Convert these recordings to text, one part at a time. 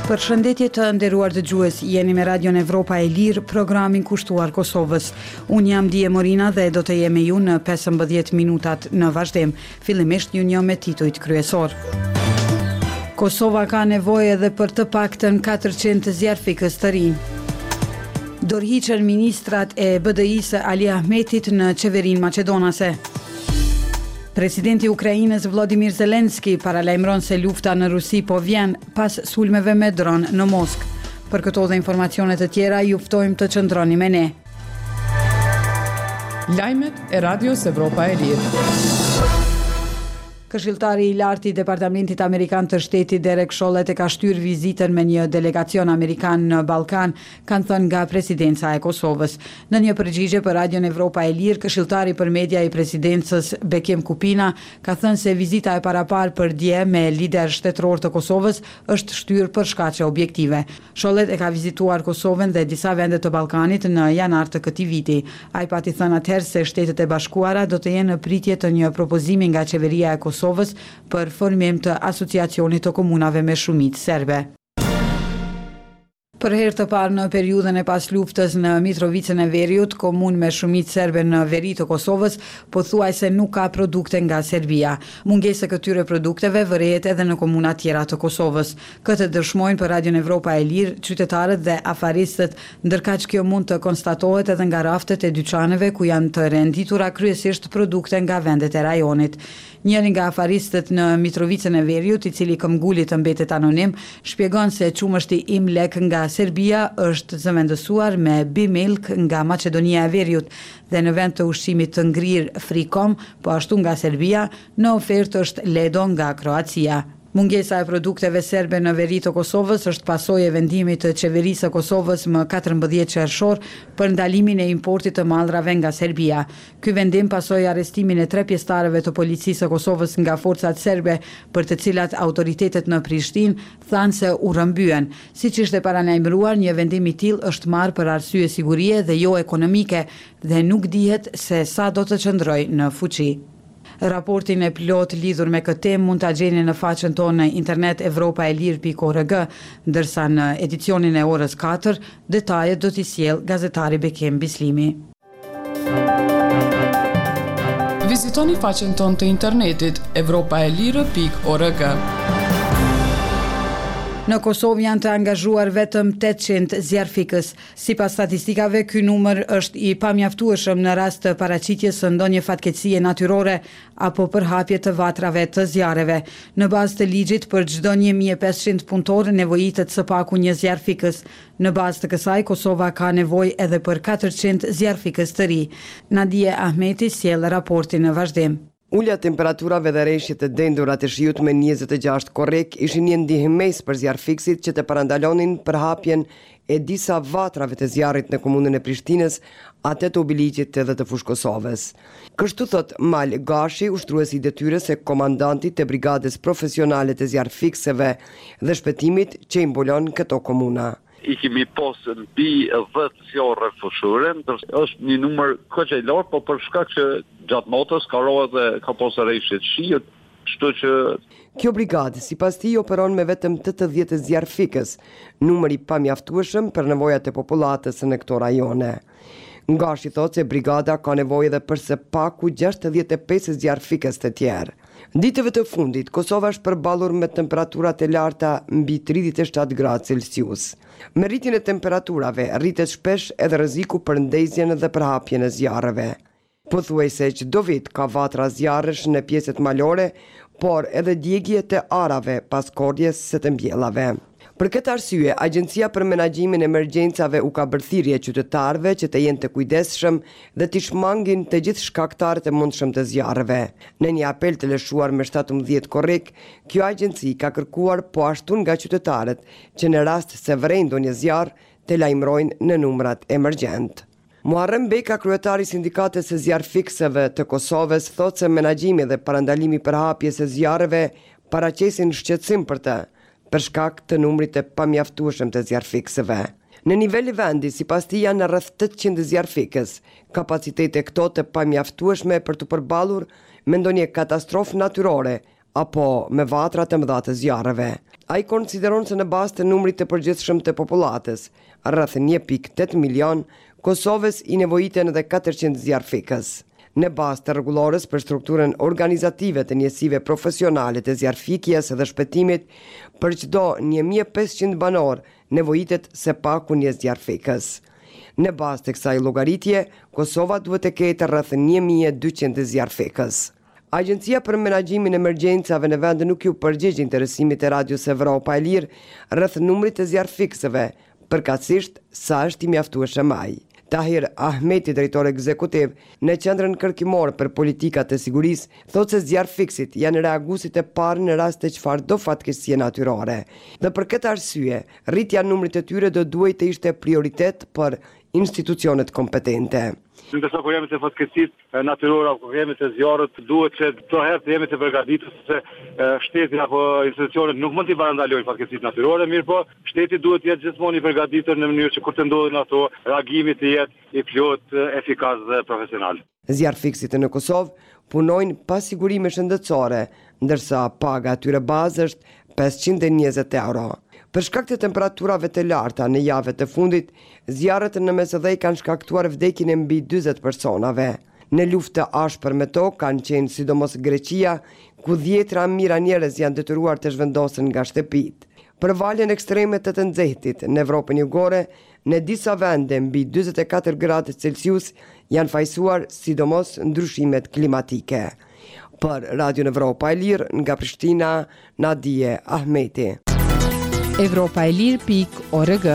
Përshëndetje të nderuar dëgjues, jeni me Radion Evropa e Lirë, programin kushtuar Kosovës. Unë jam Dije Morina dhe do të jemi ju në 15 minutat në vazhdim. Fillimisht një njo me titujt kryesor. Kosova ka nevojë edhe për të paktën 400 zjarfikës të rinj. Dorhiqen ministrat e BDI-së Ali Ahmetit në qeverinë maqedonase. Presidenti i Ukrainës Volodymyr Zelensky paralajmëron se lufta në Rusi po vjen pas sulmeve me dron në Moskë. Për këto dhe informacione të tjera ju ftojmë të qëndroni me ne. Lajmet e Radios Evropa e Lirë. Këshilltari i lartë i Departamentit Amerikan të Shtetit Derek Chollet e ka shtyr vizitën me një delegacion amerikan në Ballkan, kanë thënë nga presidenca e Kosovës. Në një përgjigje për Radion Evropa e Lirë, këshilltari për media i presidencës Bekim Kupina ka thënë se vizita e paraparë për dje me lider shtetëror të Kosovës është shtyr për shkaqe objektive. Chollet e ka vizituar Kosovën dhe disa vende të Ballkanit në janar të këtij viti. Ai pati thënë atëherë se Shtetet e Bashkuara do të jenë në pritje të një propozimi nga qeveria e Kosovës për formim të asociacionit të komunave me shumicë serbe. Për herë të parë në periudhën e pas luftës në Mitrovicën e Veriut, komunë me shumicë serbe në veri të Kosovës, pothuajse nuk ka produkte nga Serbia. Mungesa e këtyre produkteve vërehet edhe në komuna tjera të Kosovës. Këtë dëshmojnë për Radion Evropa e Lirë qytetarët dhe afaristët, ndërkaq kjo mund të konstatohet edhe nga raftet e dyqaneve ku janë të renditura kryesisht produkte nga vendet e rajonit. Njëri nga afaristët në Mitrovicën e Veriut, i cili këmbguli të mbetet anonim, shpjegon se qumështi Imlek nga Serbia është zëvendësuar me bimilk nga Maqedonia e Veriut dhe në vend të ushqimit të ngrirë Frikom, po ashtu nga Serbia, në ofertë është Ledo nga Kroacia. Mungesa e produkteve serbe në veri të Kosovës është pasojë e vendimit të qeverisë së Kosovës më 14 qershor për ndalimin e importit të mallrave nga Serbia. Ky vendim pasoi arrestimin e 3 pjesëtarëve të policisë së Kosovës nga forcat serbe, për të cilat autoritetet në Prishtinë thanë se u rrëmbyen. Siç ishte paralajmëruar, një vendim i tillë është marrë për arsye sigurie dhe jo ekonomike dhe nuk dihet se sa do të qëndrojë në fuqi. Raportin e plot lidhur me këtë temë mund ta gjeni në faqen tonë në internet evropaelir.org, ndërsa në edicionin e orës 4 detajet do t'i sjell gazetari Bekim Bislimi. Vizitoni faqen tonë të internetit evropaelir.org. Në Kosovë janë të angazhuar vetëm 800 zjarfikës. Sipas statistikave, ky numër është i pamjaftueshëm në rast të paraqitjes së ndonjë fatkeqësie natyrore apo përhapje të vatrave të zjarreve. Në bazë të ligjit, për çdo 1500 punëtor nevojitet së paku një zjarfikës. Në bazë të kësaj, Kosova ka nevojë edhe për 400 zjarfikës të ri. Nadije Ahmeti sjell raportin në vazhdim. Ulja temperaturave dhe rreshjet e dendura të shiut me 26 korrek ishin një ndihmës për zjarfikësit që të parandalonin përhapjen e disa vatrave të zjarrit në komunën e Prishtinës, atë të Obiliqit edhe të Fushë Kosovës. Kështu thot Mal Gashi, ushtruesi i detyrës e komandantit të brigadës profesionale të zjarfikësve dhe shpëtimit që i mbulon këto komuna. I kemi posë mbi 10 zjarre fushure, është një numër kaq i lartë, po për shkak që gjatë natës ka rrohet dhe ka posë rreshjet shiut, kështu që kjo brigadë sipas tij operon me vetëm 80 zjarfikës, numër i pamjaftueshëm për nevojat e popullatës në këto rajone. Ngashi thotë se brigada ka nevojë edhe për së paku 65 zjarfikës të tjerë. Ditëve të fundit, Kosova është përballur me temperaturat e larta mbi 37 gradë Celsius. Me rritjen e temperaturave, rritet shpesh edhe rreziku për ndezjen dhe përhapjen e zjarreve. Pothuajse çdo vit ka vatra zjarresh në pjesët malore, por edhe djegje të arave pas kordjes së të mbjellave. Për këtë arsye, Agjencia për Menaxhimin e Emergjencave u ka bërë thirrje qytetarëve që të jenë të kujdesshëm dhe të shmangin të gjithë shkaktarët e mundshëm të zjarreve. Në një apel të lëshuar me 17 korrek, kjo agjenci ka kërkuar po ashtu nga qytetarët që në rast se vren ndonjë zjarr të lajmërojnë në numrat emergjent. Muharrem Beka, kryetari i sindikatës së zjarfikësve të Kosovës, thotë se menaxhimi dhe parandalimi i përhapjes së zjarreve paraqesin shqetësim për të, për shkak të numrit të pamjaftueshëm të zjarfikësve. Në nivel i vendi, sipas tij janë rreth 800 zjarfikës, kapacitete këto të pamjaftueshme për të përballur me ndonjë katastrofë natyrore apo me vatra të mëdha të zjarreve. Ai konsideron se në bazë të numrit të përgjithshëm të popullatës, rreth 1.8 milion, Kosovës i nevojiten edhe 400 zjarfikës. Në bazë të rregullores për strukturën organizative të njësive profesionale të zjarfikjes dhe shpëtimit, për çdo 1500 banor nevojitet se paku një zjarfikës. Në bazë të kësaj llogaritje, Kosova duhet të ketë rreth 1200 zjarfikës. Agjencia për menaxhimin e emergjencave në vend nuk ju përgjigj interesimit të Radios Evropa e Lirë rreth numrit të zjarfikësve, përkatësisht sa është i mjaftueshëm ai. Tahir Ahmeti, drejtor ekzekutiv në Qendrën Kërkimore për Politikat të Sigurisë, thotë se zjarfikësit janë reaguesit e parë në rast të çfarëdo fatkeqësie natyrore. Dhe për këtë arsye, rritja e numrit të tyre do duhet të ishte prioritet për institucionet kompetente. Ndërsa kur jemi të fatkeqësitë natyrore apo kur jemi të zjarrit, duhet që çdo herë të jemi të përgatitur se shteti apo institucionet nuk mund t'i parandalojnë fatkeqësitë natyrore, mirë po shteti duhet të jetë gjithmonë i përgatitur në mënyrë që kur të ndodhin ato, reagimi të jetë i plot, efikas dhe profesional. Zjarfikësit në Kosovë punojnë pa sigurime shëndetësore, ndërsa paga atyre bazë është 520 euro. Për shkak të temperaturave të larta në javët të fundit, zjarret në Mesdhej kanë shkaktuar vdekjen e mbi 40 personave. Në luftë të ashpër me tokë kanë qenë sidomos Greqia, ku 10 mijëra njerëz janë detyruar të zhvendosen nga shtëpitë. Për valjen ekstreme të nxehtit në Evropën jugore, në disa vende mbi 44 gradë Celsius janë fajsuar sidomos ndryshimet klimatike. Për Radio Evropa e Lirë nga Prishtina, Nadije Ahmeti. Evropaelir.org.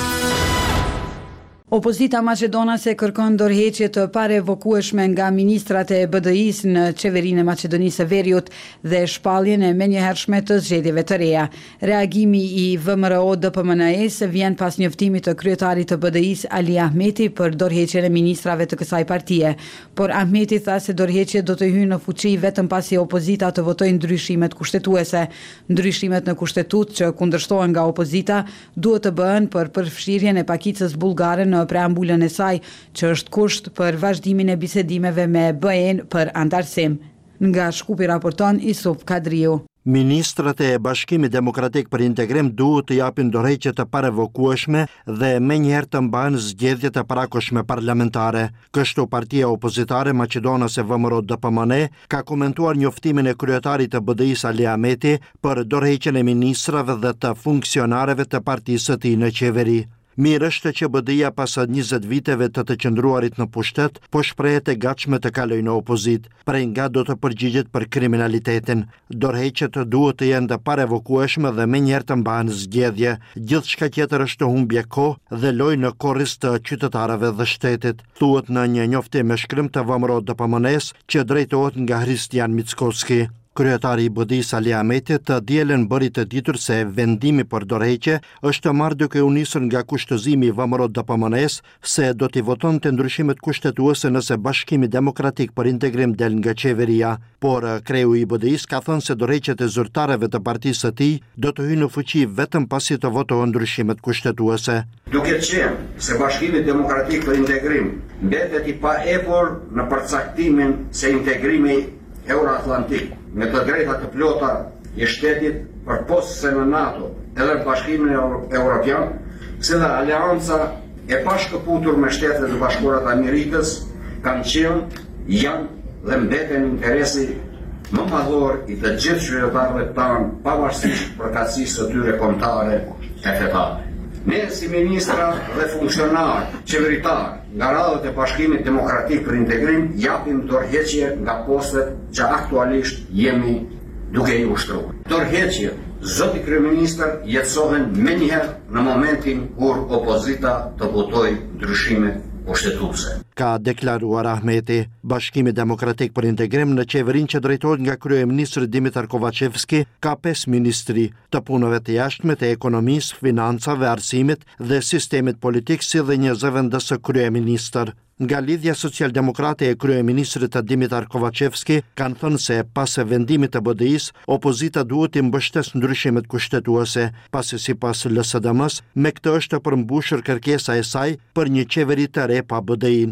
Opozita maqedonase kërkon dorëheqje të parevokueshme nga ministrat e BDI-s në qeverinë e Maqedonisë së Veriut dhe shpalljen e menjëhershme të zgjedhjeve të reja. Reagimi i VMRO-DPMNE-s vjen pas njoftimit të kryetarit të BDI-s Ali Ahmeti për dorëheqjen e ministrave të kësaj partie, por Ahmeti tha se dorëheqja do të hyjë në fuqi vetëm pasi opozita të votojë ndryshimet kushtetuese. Ndryshimet në kushtetutë që kundërshtohen nga opozita duhet të bëhen për përfshirjen e pakicës bullgare në preambulën e saj, që është kusht për vazhdimin e bisedimeve me BE-n për antarësim. Nga Shkupi raporton Isup Kadriu. Ministrat e Bashkimit Demokratik për Integrim duhet të japin dorëheqje të parevokueshme dhe menjëherë të mbajnë zgjedhjet e parakoshme parlamentare. Kështu partia opozitare maqedonase VMRO-DPMNE ka komentuar njoftimin e kryetarit të BDI-s Ali Ahmeti për dorëheqjen e ministrave dhe të funksionarëve të partisë së tij në qeveri. Mirë është që BDI-ja pas 20 viteve të qëndruarit në pushtet, po shprehet e gatshme të kalojë në opozit, prej nga do të përgjigjet për kriminalitetin. Dorëheqjet duhet të jenë të parevokueshme dhe menjëherë të mbahen zgjedhje. Gjithçka tjetër është humbje kohë dhe lojë në korris të qytetarëve dhe shtetit, thuhet në një njoftim me shkrim të VMRO-DPMNE-s që drejtohet nga Hristian Mickoski. Kryetari i BDI-s Ali Ahmeti të dielën bëri të ditur se vendimi për dorëheqje është marrë duke u nisur nga kushtëzimi i VMRO-DPMNE-s se do t'i voton të ndryshimet kushtetuese nëse Bashkimi Demokratik për Integrim del nga qeveria, por kreu i BDI-s ka thënë se dorëheqjet e zyrtarëve të partisë së tij do të hyjnë në fuqi vetëm pasi të votohen ndryshimet kushtetuese. Duke qenë se Bashkimi Demokratik për Integrim mbetet i paepur në përcaktimin se integrimi Euroatlantik me të drejtat të plota i shtetit për posë në NATO edhe në Bashkimin Evropian, si dhe aleanca e pashkëputur me Shtetet e Bashkuara të Amerikës kanë qenë, janë dhe mbeten interesi më madhor i të gjithë qytetarëve tanë, pavarësisht përkatësisë së tyre kombëtare e fetare. Ne si ministra dhe funksionar qeveritar nga radhët e Bashkimit Demokratik për Integrim japim dorëheqje nga postet që aktualisht jemi duke i ushtruar. Dorëheqjet, zoti kryeministër, jetësohen menjëherë në momentin kur opozita të votojë ndryshime kushtetuese. Ka deklaruar Ahmeti. Bashkimi Demokratik për Integrim në qeverinë që drejtohet nga kryeministri Dimitar Kovacevski ka 5 ministri të punëve të jashtme, të ekonomisë, financave, arsimit dhe sistemit politik, si dhe një zëvendës kryeministër. Nga lidhja socialdemokrate e kryeministrit Dimitar Kovacevski kanë thënë se pas vendimit të BDI-s, opozita duhet të mbështesë ndryshimet kushtetuese, pasi sipas LSDM-s, me këtë është përmbushur kërkesa e saj për një qeveri të re pa BDI-n.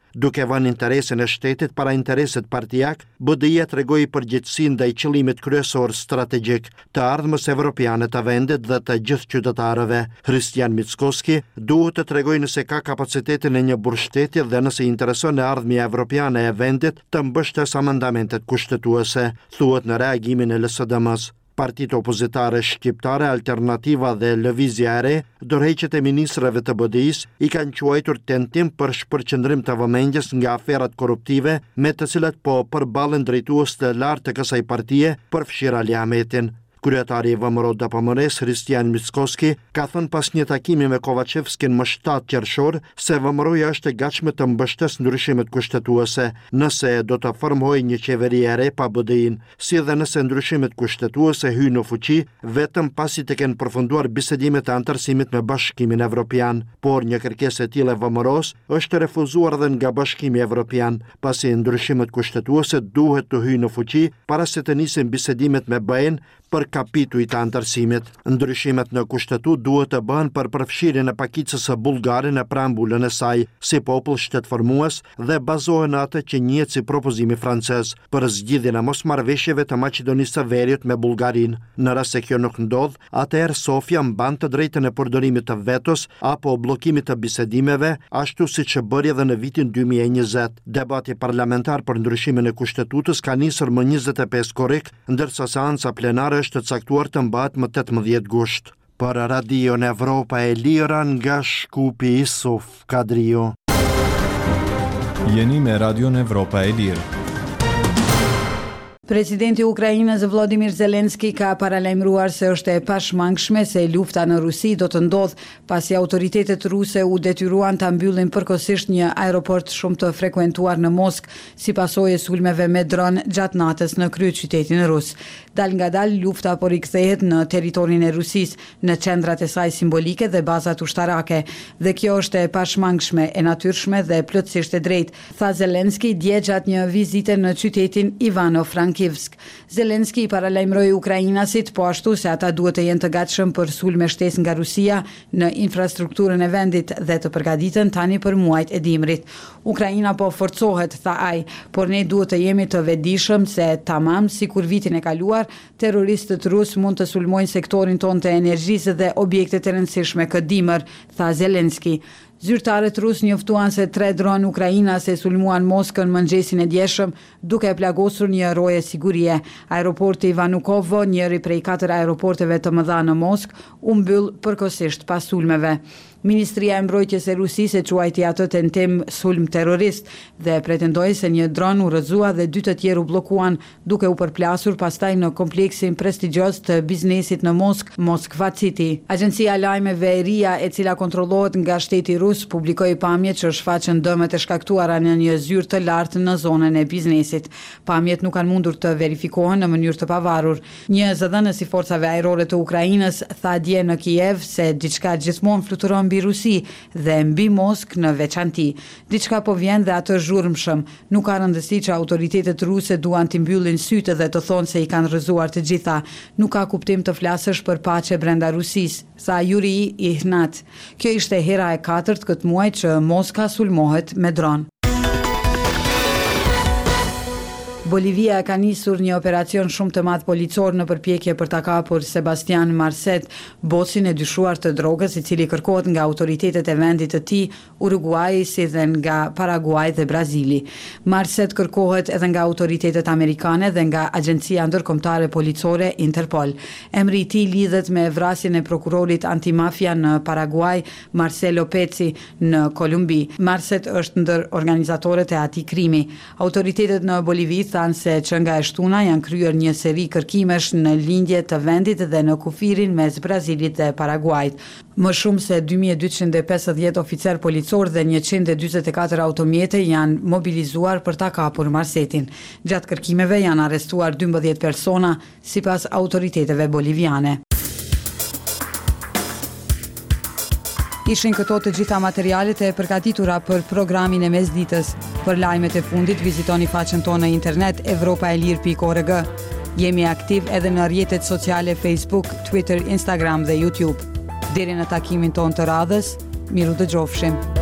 duke vënë interesin e shtetit para interesit partijak, BDI-ja tregoi përgjegjësinë ndaj qëllimit kryesor strategjik të ardhmës evropiane të vendit dhe të gjithë qytetarëve. Hristian Mickoski duhet të tregojë nëse ka kapacitetin e një burgshteti dhe nëse intereson e ardhmja evropiane e vendit të mbështes amendamentet kushtetuese, thuhet në reagimin e LSDM-s. Partitë opozitare shqiptare, Alternativa dhe Lëvizja e Re, dorëheqjet e ministrave të BDI-s i kanë quajtur tentim për shpërqendrim të vëmendjes nga aferat korruptive me të cilat po përballen drejtues të lartë të kësaj partie, përfshirë Ali Ahmetin. Kryetari i VMRO DPMR-s, Hristian Mickoski, ka thënë pas një takimi me Kovacevskin më 7 qershor se VMRO-ja është e gatshme të mbështes ndryshimet kushtetuese nëse do të formojë një qeveri e re pa BDI-n, si dhe nëse ndryshimet kushtetuese hyjnë në fuqi vetëm pasi të kenë përfunduar bisedimet e antarësimit me Bashkimin Evropian, por një kërkesë e tillë e VMRO-s është refuzuar edhe nga Bashkimi Evropian, pasi ndryshimet kushtetuese duhet të hyjnë në fuqi para se të nisin bisedimet me BE-n për kapituj të antarësimit. Ndryshimet në kushtetut duhet të bëhen për përfshirjen e pakicës së bullgare në preambulën e saj, si popull shtetformues dhe bazohen në atë që njihet si propozimi francez për zgjidhjen e mosmarrëveshjeve të Maqedonisë së Veriut me Bullgarinë. Në rast se kjo nuk ndodh, atëherë Sofia mban të drejtën e përdorimit të vetos apo bllokimit të bisedimeve, ashtu siç e bëri edhe në vitin 2020. Debati parlamentar për ndryshimin e kushtetutës ka nisur më 25 korrik, ndërsa seanca plenare është caktuar të mbahet më 18 gusht. Për Radion Evropa e Lira nga Shkupi Isuf Kadrio. Jeni me Radion Evropa e Lirë. Presidenti i Ukrainës Volodymyr Zelensky ka paralajmëruar se është e pashmangshme se lufta në Rusi do të ndodhë pasi autoritetet ruse u detyruan ta mbyllin përkohësisht një aeroport shumë të frekuentuar në Moskë si pasojë e sulmeve me dron gjatë natës në kryeqytetin rus. Dal nga dal lufta po rikthehet në territorin e Rusisë në qendrat e saj simbolike dhe bazat ushtarake, dhe kjo është e pashmangshme, e natyrshme dhe plotësisht e drejtë, tha Zelensky dje gjatë një vizite në qytetin Ivano-Frankivsk. Zelensky paralajmëroi ukrainasit po ashtu se ata duhet të jenë të gatshëm për sulme shtesë nga Rusia në infrastrukturën e vendit dhe të përgatiten tani për muajt e dimrit. Ukraina po forcohet, tha ai, por ne duhet të jemi të vetëdijshëm se tamam sikur vitin e kaluar, terroristët rus mund të sulmojnë sektorin tonë të energjisë dhe objekte të rëndësishme këtë dimër, tha Zelensky. Zyrtarët rus njoftuan se 3 dronë ukrainase sulmuan Moskën mëngjesin e djeshëm duke plagosur një roje sigurie. Aeroporti Vanukovo, njëri prej 4 aeroporteve të mëdha në Moskë, u mbyll përkohësisht pas sulmeve. Ministria e Mbrojtjes e Rusisë e quajti atë tentim sulm terrorist dhe pretendoi se një dron u rrëzua dhe 2 të tjerë u bllokuan duke u përplasur pastaj në kompleksin prestigjioz të biznesit në Moskë, Moskva City. Agjencia e lajmeve e RIA, e cila kontrollohet nga shteti rus, publikoi pamje që shfaqen dëmet e shkaktuara në një zyrë të lartë në zonën e biznesit. Pamjet nuk kanë mundur të verifikohen në mënyrë të pavarur. Një zëdhënës i forcave ajrore të Ukrainës tha dje në Kiev se diçka gjithmonë fluturon mbi Rusi dhe mbi Moskë në veçanti. Diçka po vjen dhe atë zhurmshëm. Nuk ka rëndësi që autoritetet ruse duan t'i mbyllin sytë dhe të thonë se i kanë rrëzuar të gjitha. Nuk ka kuptim të flasësh për paqe brenda Rusisë, tha Yuri Ihnat. Kjo ishte hera e 4 këtë muaj që Moska sulmohet me dron. Bolivia ka nisur një operacion shumë të madh policor në përpjekje për ta kapur Sebastian Marcet, bosin e dyshuar të drogës, i cili kërkohet nga autoritetet e vendit të tij, Uruguayi, si dhe nga Paraguay dhe Brazili. Marcet kërkohet edhe nga autoritetet amerikane dhe nga Agjencia Ndërkombëtare Policore Interpol. Emri i tij lidhet me vrasjen e prokurorit antimafia në Paraguay, Marcelo Pezzi, në Kolumbi. Marcet është ndër organizatorët e atij krimi. Autoritetet në Bolivi thanë se që nga e shtuna janë kryer një seri kërkimesh në lindje të vendit dhe në kufirin mes Brazilit dhe Paraguajt. Më shumë se 2250 oficer policor dhe 144 automjete janë mobilizuar për ta kapur Marcetin. Gjatë kërkimeve janë arrestuar 12 persona, sipas autoriteteve boliviane. Ishin këto të gjitha materialet e përgatitura për programin e mesditës. Për lajmet e fundit vizitoni faqen tonë në internet europaelir.org. Jemi aktiv edhe në rrjetet sociale Facebook, Twitter, Instagram dhe YouTube. Deri në takimin tonë të radhës, miru dëgjofshim.